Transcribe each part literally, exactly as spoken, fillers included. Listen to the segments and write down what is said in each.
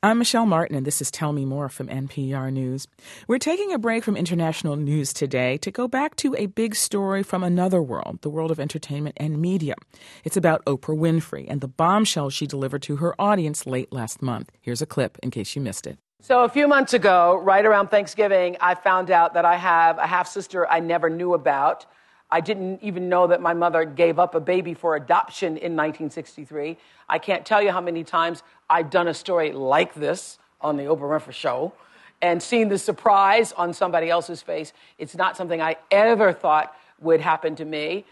I'm Michelle Martin, and this is Tell Me More from N P R News. We're taking a break from international news today to go back to a big story from another world, the world of entertainment and media. It's about Oprah Winfrey and the bombshell she delivered to her audience late last month. Here's a clip in case you missed it. So a few months ago, right around Thanksgiving, I found out that I have a half-sister I never knew about. I didn't even know that my mother gave up a baby for adoption in nineteen sixty-three. I can't tell you how many times I've done a story like this on the Oprah Winfrey Show and seen the surprise on somebody else's face. It's not something I ever thought would happen to me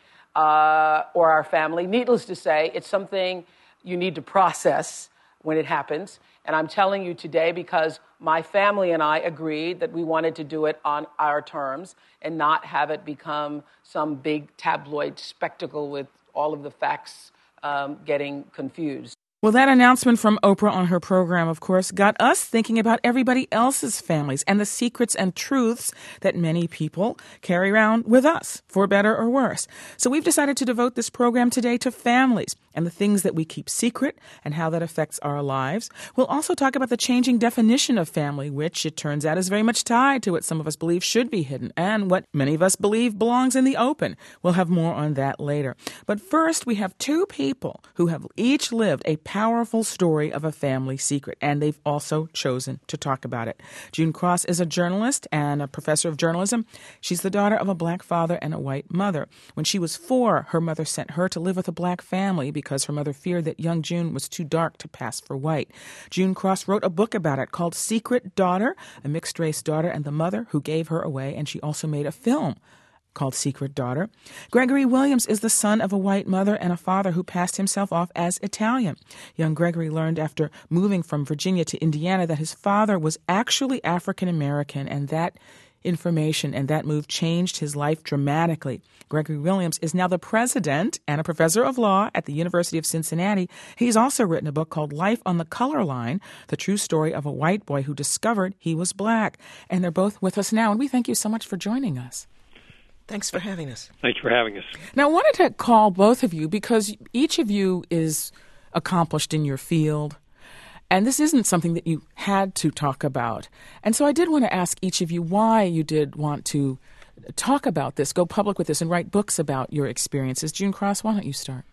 uh, or our family. Needless to say, it's something you need to process when it happens. And I'm telling you today because my family and I agreed that we wanted to do it on our terms and not have it become some big tabloid spectacle with all of the facts um, getting confused. Well, that announcement from Oprah on her program, of course, got us thinking about everybody else's families and the secrets and truths that many people carry around with us, for better or worse. So we've decided to devote this program today to families and the things that we keep secret and how that affects our lives. We'll also talk about the changing definition of family, which it turns out is very much tied to what some of us believe should be hidden and what many of us believe belongs in the open. We'll have more on that later. But first, we have two people who have each lived a powerful story of a family secret, and they've also chosen to talk about it. June Cross is a journalist and a professor of journalism. She's the daughter of a black father and a white mother. When she was four, her mother sent her to live with a black family because her mother feared that young June was too dark to pass for white. June Cross wrote a book about it called Secret Daughter, a mixed-race daughter and the mother who gave her away, and she also made a film called Secret Daughter. Gregory Williams is the son of a white mother and a father who passed himself off as Italian. Young Gregory learned after moving from Virginia to Indiana that his father was actually African American, and that information and that move changed his life dramatically. Gregory Williams is now the president and a professor of law at the University of Cincinnati. He's also written a book called Life on the Color Line, the true story of a white boy who discovered he was black. And they're both with us now, and we thank you so much for joining us. Thanks for having us. Thank you for having us. Now, I wanted to call both of you because each of you is accomplished in your field, and this isn't something that you had to talk about. And so I did want to ask each of you why you did want to talk about this, go public with this, and write books about your experiences. June Cross, why don't you start?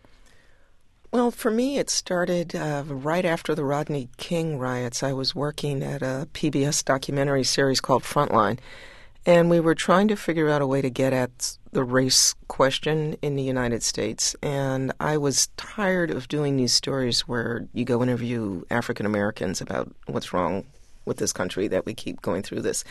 Well, for me, it started uh, right after the Rodney King riots. I was working at a P B S documentary series called Frontline, and we were trying to figure out a way to get at the race question in the United States. And I was tired of doing these stories where you go interview African Americans about what's wrong with this country, that we keep going through this.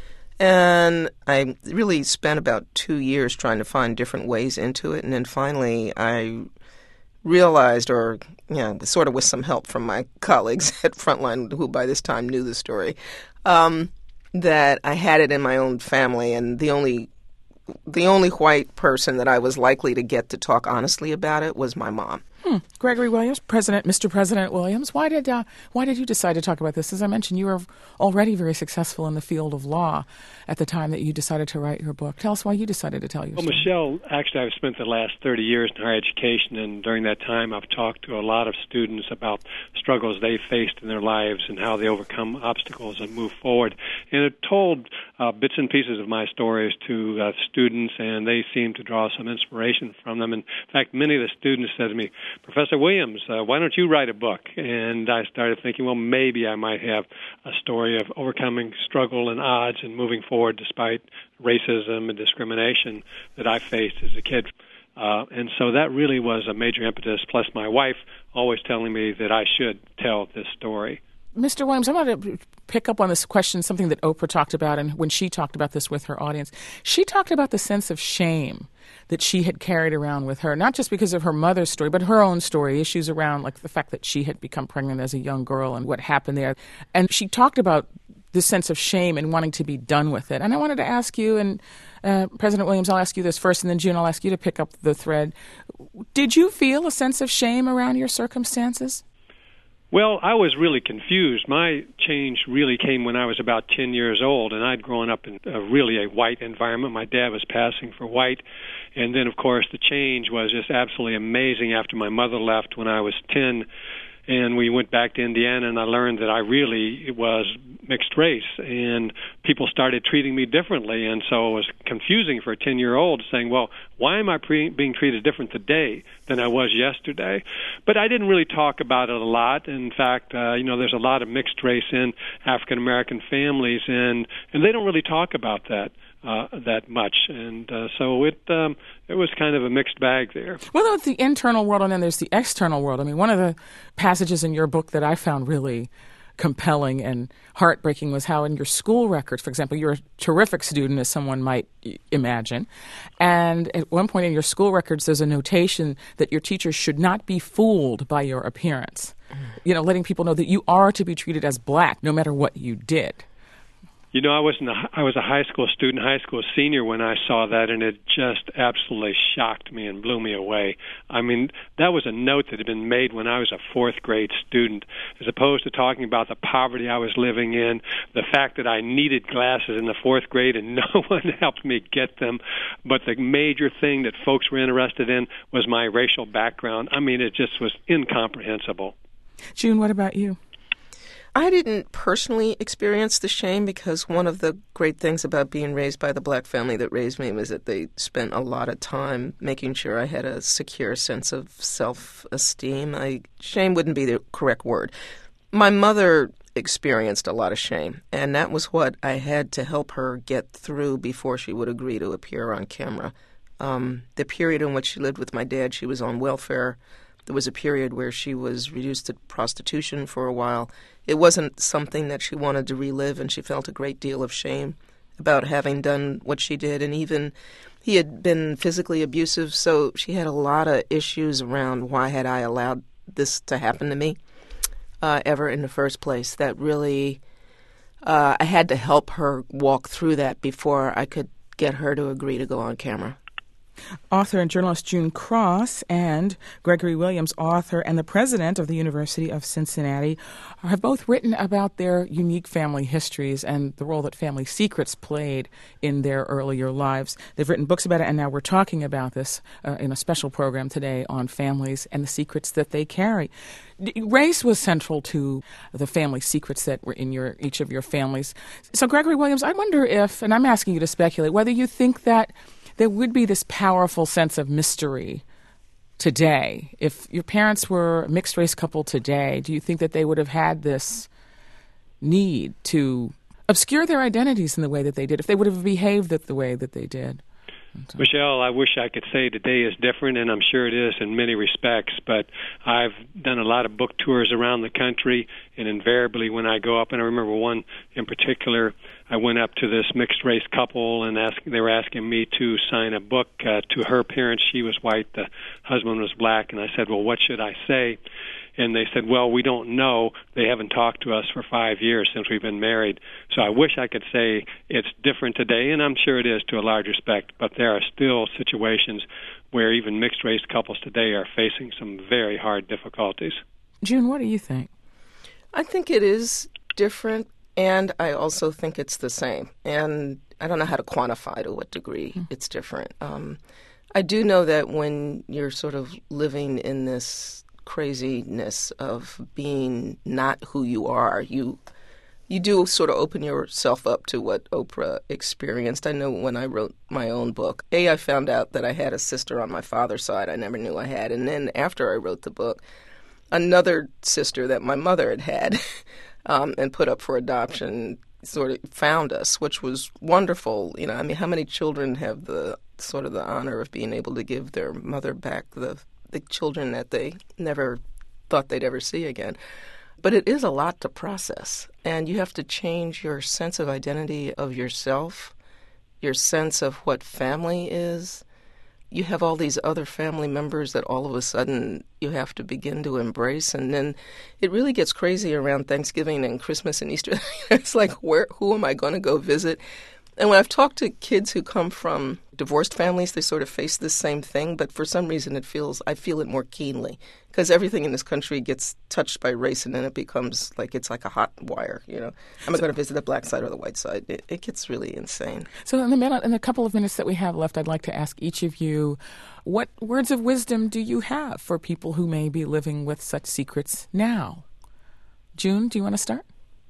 And I really spent about two years trying to find different ways into it. And then finally I realized, or you know, sort of with some help from my colleagues at Frontline, who by this time knew the story, um, that I had it in my own family, and the only the only white person that I was likely to get to talk honestly about it was my mom. Hmm. Gregory Williams, President, Mister President Williams, why did uh, why did you decide to talk about this? As I mentioned, you were already very successful in the field of law at the time that you decided to write your book. Tell us why you decided to tell your well, story. Michelle, actually, I've spent the last thirty years in higher education, and during that time, I've talked to a lot of students about struggles they faced in their lives and how they overcome obstacles and move forward. And I've told uh, bits and pieces of my stories to uh, students, and they seem to draw some inspiration from them. And in fact, many of the students said to me, Professor Williams, uh, why don't you write a book? And I started thinking, well, maybe I might have a story of overcoming struggle and odds and moving forward despite racism and discrimination that I faced as a kid. Uh, and so that really was a major impetus, plus my wife always telling me that I should tell this story. Mister Williams, I want to pick up on this question, something that Oprah talked about, and when she talked about this with her audience, she talked about the sense of shame that she had carried around with her, not just because of her mother's story, but her own story, issues around like the fact that she had become pregnant as a young girl and what happened there. And she talked about this sense of shame and wanting to be done with it. And I wanted to ask you, and uh, President Williams, I'll ask you this first, and then June, I'll ask you to pick up the thread. Did you feel a sense of shame around your circumstances? Well, I was really confused. My change really came when I was about ten years old, and I'd grown up in a, really a white environment. My dad was passing for white. And then, of course, the change was just absolutely amazing after my mother left when I was ten. And we went back to Indiana, and I learned that I really was mixed race, and people started treating me differently. And so it was confusing for a ten-year-old saying, well, why am I pre- being treated different today than I was yesterday? But I didn't really talk about it a lot. In fact, uh, you know, there's a lot of mixed race in African-American families, and, and they don't really talk about that. Uh, that much, and uh, so it um, it was kind of a mixed bag there. Well, there's the internal world, and then there's the external world. I mean, one of the passages in your book that I found really compelling and heartbreaking was how in your school records, for example, you're a terrific student, as someone might imagine, and at one point in your school records, there's a notation that your teachers should not be fooled by your appearance. Mm. You know, letting people know that you are to be treated as black no matter what you did. You know, I was in a, I was a high school student, high school senior when I saw that, and it just absolutely shocked me and blew me away. I mean, that was a note that had been made when I was a fourth grade student, as opposed to talking about the poverty I was living in, the fact that I needed glasses in the fourth grade and no one helped me get them. But the major thing that folks were interested in was my racial background. I mean, it just was incomprehensible. June, what about you? I didn't personally experience the shame because one of the great things about being raised by the black family that raised me was that they spent a lot of time making sure I had a secure sense of self-esteem. I, shame wouldn't be the correct word. My mother experienced a lot of shame, and that was what I had to help her get through before she would agree to appear on camera. Um, the period in which she lived with my dad, she was on welfare. There was a period where she was reduced to prostitution for a while. It wasn't something that she wanted to relive, and she felt a great deal of shame about having done what she did. And even he had been physically abusive, so she had a lot of issues around why had I allowed this to happen to me uh, ever in the first place. That really, uh, I had to help her walk through that before I could get her to agree to go on camera. Author and journalist June Cross and Gregory Williams, author and the president of the University of Cincinnati, have both written about their unique family histories and the role that family secrets played in their earlier lives. They've written books about it, and now we're talking about this uh, in a special program today on families and the secrets that they carry. Race was central to the family secrets that were in your each of your families. So, Gregory Williams, I wonder if, and I'm asking you to speculate, whether you think that there would be this powerful sense of mystery today. If your parents were a mixed-race couple today, do you think that they would have had this need to obscure their identities in the way that they did, if they would have behaved the way that they did? Michelle, I wish I could say today is different, and I'm sure it is in many respects, but I've done a lot of book tours around the country, and invariably when I go up, and I remember one in particular, I went up to this mixed-race couple, and asked, they were asking me to sign a book uh, to her parents. She was white, the husband was black, and I said, well, what should I say? And they said, well, we don't know. They haven't talked to us for five years since we've been married. So I wish I could say it's different today, and I'm sure it is to a large respect, but there are still situations where even mixed-race couples today are facing some very hard difficulties. June, what do you think? I think it is different, and I also think it's the same. And I don't know how to quantify to what degree mm. it's different. Um, I do know that when you're sort of living in this craziness of being not who you are, you you do sort of open yourself up to what Oprah experienced. I know when I wrote my own book, A, I found out that I had a sister on my father's side I never knew I had. And then after I wrote the book, another sister that my mother had had um, and put up for adoption sort of found us, which was wonderful. You know, I mean, how many children have the sort of the honor of being able to give their mother back the the children that they never thought they'd ever see again? But it is a lot to process, and you have to change your sense of identity of yourself, your sense of what family is. You have all these other family members that all of a sudden you have to begin to embrace, and then it really gets crazy around Thanksgiving and Christmas and Easter. It's like, where, who am I going to go visit? And when I've talked to kids who come from divorced families, they sort of face this same thing, but for some reason it feels, I feel it more keenly, because everything in this country gets touched by race, and then it becomes like it's like a hot wire, you know. Am I going to visit the black side or the white side? It, it gets really insane. So in the minute, in the couple of minutes that we have left, I'd like to ask each of you, what words of wisdom do you have for people who may be living with such secrets now? June, do you want to start?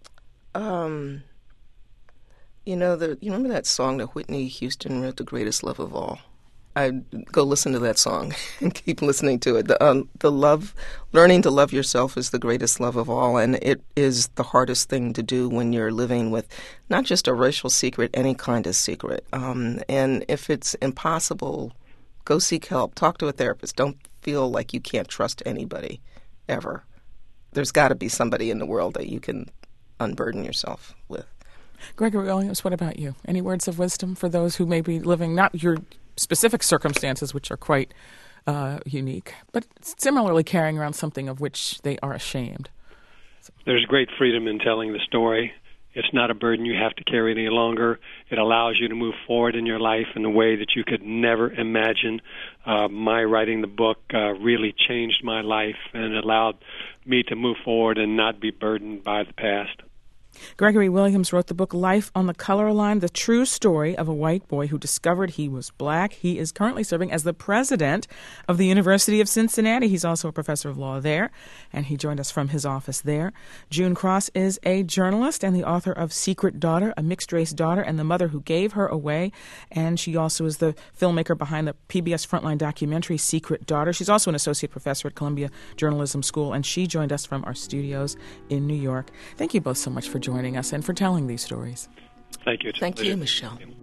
Um... You know, the, you remember that song that Whitney Houston wrote, The Greatest Love of All? I'd go listen to that song and keep listening to it. The, um, the love, learning to love yourself is the greatest love of all, and it is the hardest thing to do when you're living with not just a racial secret, any kind of secret. Um, and if it's impossible, go seek help. Talk to a therapist. Don't feel like you can't trust anybody, ever. There's got to be somebody in the world that you can unburden yourself with. Gregory Williams, what about you? Any words of wisdom for those who may be living, not your specific circumstances, which are quite uh, unique, but similarly carrying around something of which they are ashamed? There's great freedom in telling the story. It's not a burden you have to carry any longer. It allows you to move forward in your life in a way that you could never imagine. Uh, my writing the book uh, really changed my life and allowed me to move forward and not be burdened by the past. Gregory Williams wrote the book Life on the Color Line, the true story of a white boy who discovered he was black. He is currently serving as the president of the University of Cincinnati. He's also a professor of law there, and he joined us from his office there. June Cross is a journalist and the author of Secret Daughter, a mixed-race daughter and the mother who gave her away. And she also is the filmmaker behind the P B S Frontline documentary Secret Daughter. She's also an associate professor at Columbia Journalism School, and she joined us from our studios in New York. Thank you both so much for joining us and for telling these stories. Thank you. Thank you, Michelle.